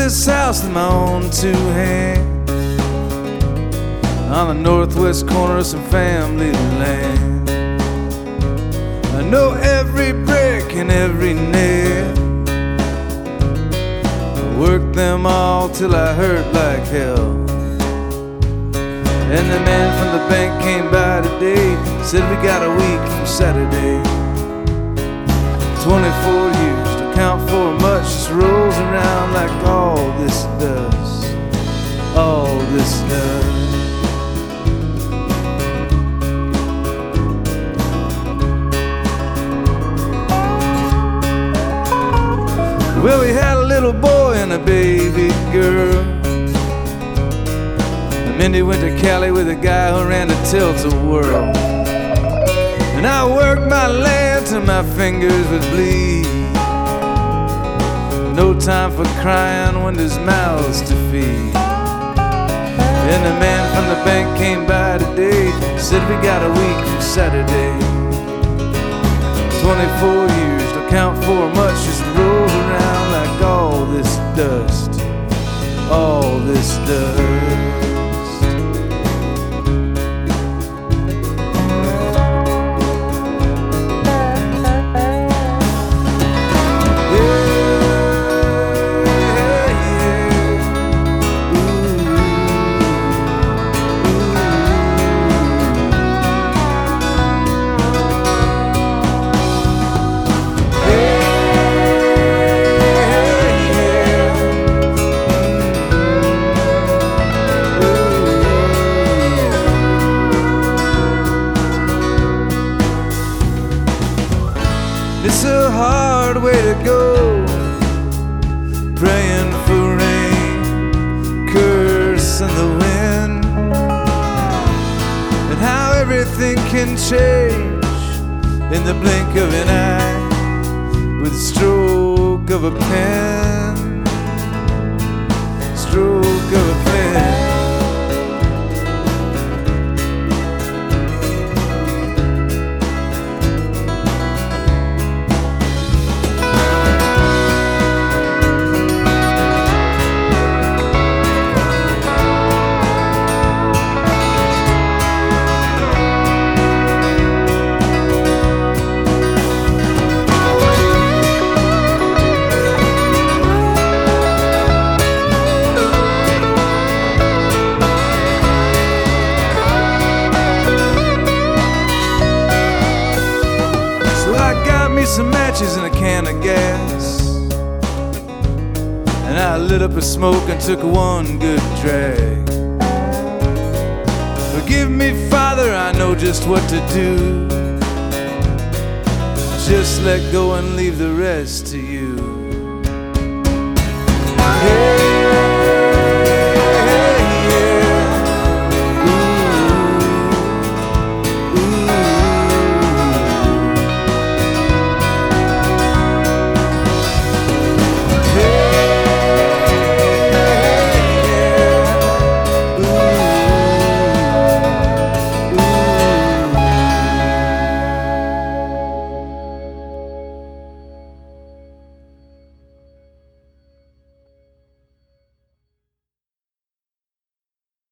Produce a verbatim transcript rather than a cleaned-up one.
this house with my own two hands, on the northwest corner of some family land. I know every brick and every nail, I worked them all till I hurt like hell. And the man from the bank came by today, said we got a week from Saturday. Twenty-four years to count for much just rolls around like all this does, all this does. Well, we had a little boy and a baby girl. Mindy went to Cali with a guy who ran the tilt-a-whirl. And I worked my land till my fingers would bleed. No time for crying when there's mouths to feed. And the man from the bank came by today, said we got a week from Saturday. Twenty-four years don't count for much, just rolls around like all this dust, all this dust. It's a hard way to go, praying for rain, cursing the wind, and how everything can change in the blink of an eye, with the stroke of a pen, stroke of a pen. Some matches and a can of gas, and I lit up a smoke and took one good drag. Forgive me, Father, I know just what to do. Just let go and leave the rest to you. Hey.